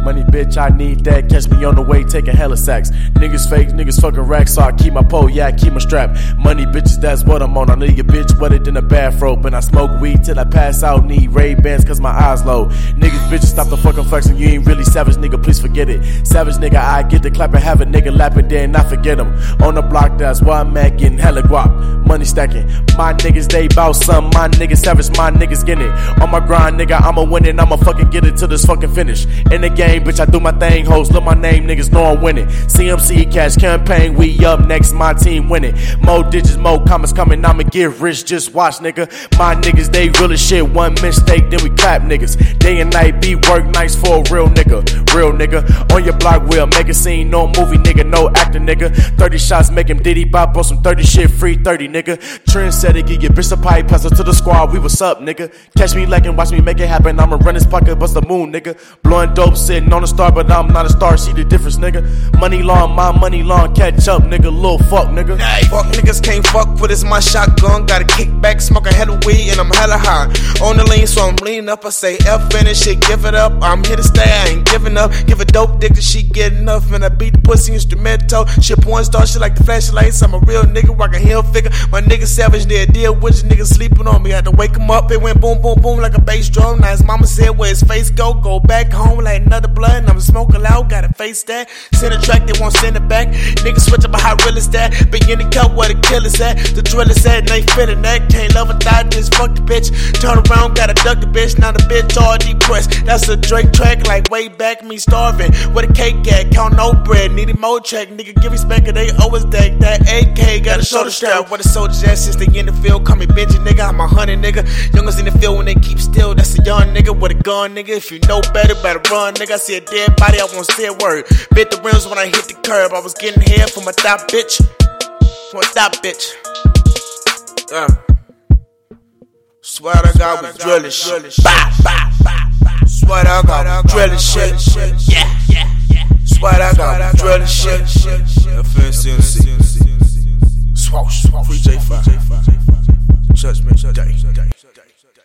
Money, bitch, I need that. Catch me on the way, taking hella sacks. Niggas fake, niggas fucking racks, so I keep my pole, yeah, I keep my strap. Money, bitches, that's what I'm on. I need your bitch wetter than a bathrobe. And I smoke weed till I pass out. Need Ray-Bans cause my eyes low. Niggas, bitches, stop the fucking flexing. You ain't really savage, nigga, please forget it. Savage, nigga, I get the clap and have a nigga lapping, then I forget him. On the block, that's why I'm at, getting hella guap. Money stacking. My niggas, they bout something. My niggas savage, my niggas getting it. On my grind, nigga, I'ma win it. I'ma fucking get it till this fucking finish. In the game, bitch, I do my thing, hoes. Look my name, niggas know I'm winning. CMC cash campaign, we up next, my team winning. More digits, more comments coming, I'ma get rich, just watch, nigga. My niggas, they real as shit. One mistake, then we clap, niggas. Day and night, be work nights for a real nigga. Real nigga. On your block, we'll make a scene. No movie, nigga, no actor, nigga. 30 shots, make him diddy bop on some 30 shit, free 30, nigga. Trendsetter, get your bitch a pipe, pass her to the squad, we what's up, nigga. Catch me lacking, watch me make it happen. I'ma run this pocket, bust the moon, nigga. Blowing dope, sitting on a star, but I'm not a star, see the difference, nigga. Money long, my money long, catch up, nigga, little fuck, nigga. Hey, fuck niggas can't fuck with this, my shotgun. Got a kickback, smoking hella weed, and I'm hella high. On the lean, so I'm leaning up, I say F in this shit, give it up. I'm here to stay, I ain't giving up. Give a dope dick that she get enough, and I beat the pussy instrumental. Shit porn star, shit like the flashlights. I'm a real nigga, rockin' heel figure. My nigga savage, they deal with you, niggas sleeping on me. Had to wake him up, it went boom, boom, boom like a bass drum. Now his mama said where his face go back home like another blood. And I'm smoking loud, gotta face that. Send a track, they won't send it back. Niggas switch up how real is that. Big in the cup where the killer's at. The drillers at, and they feeling that. Can't love or die, just fuck the bitch. Turn around, gotta duck the bitch. Now the bitch all depressed. That's a Drake track, like way back, me starving. Where the cake at, count no bread. Needed more track, nigga give respect, they always deck. That AK, gotta show the strap. Where the soldiers at since they in the field. Call me Benji, nigga, I'm a 100, nigga. Youngers in the field when they keep still. That's a young nigga with a gun, nigga. If you know better, better run, nigga. I see a dead body, I won't say a word. Bit the rims when I hit the curb. I was getting hair from a top bitch. From a top bitch. Swear to God, we drilling shit. Bah, bah, bah, bah. Swear to God, we drilling shit. Yeah, yeah, yeah. Swear to God, we drilling shit.